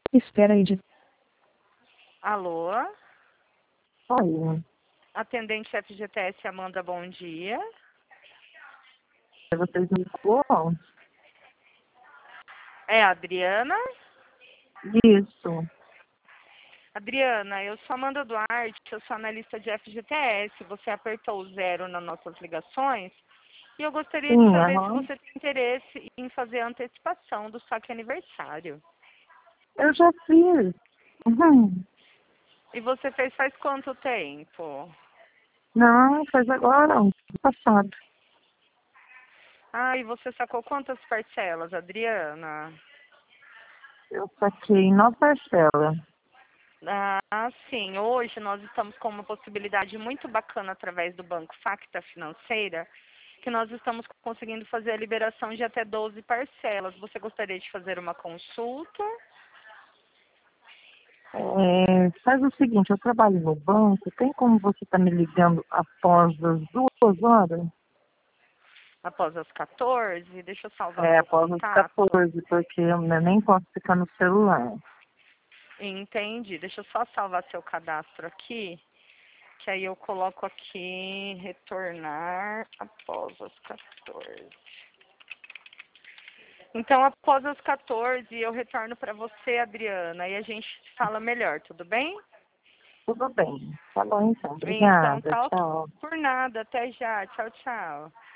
Espera aí. Alô? Oi. Atendente FGTS Amanda, bom dia. Vocês me ligou? É a Adriana? Isso. Adriana, eu sou Amanda Duarte, eu sou analista de FGTS. Você apertou o 0 nas nossas ligações e eu gostaria de Sim, saber se aham. você tem interesse em fazer a antecipação do saque aniversário. Eu já fiz. Uhum. E você fez faz quanto tempo? Não, faz agora, ano passado. Ah, e você sacou quantas parcelas, Adriana? Eu saquei 9 parcelas. Ah, sim. Hoje nós estamos com uma possibilidade muito bacana através do Banco Facta Financeira, que nós estamos conseguindo fazer a liberação de até 12 parcelas. Você gostaria de fazer uma consulta? Faz o seguinte, eu trabalho no banco, tem como você estar me ligando após as 2 horas? Após as 14? Deixa eu salvar seu Após as contato. 14, porque eu nem posso ficar no celular. Entendi. Deixa eu só salvar seu cadastro aqui, que aí eu coloco aqui retornar após as 14. Então, após as 14, eu retorno para você, Adriana, e a gente fala melhor, tudo bem? Tudo bem. Tá bom, então. Então, Obrigada. tá. Tchau. Por nada. Até já. Tchau, tchau.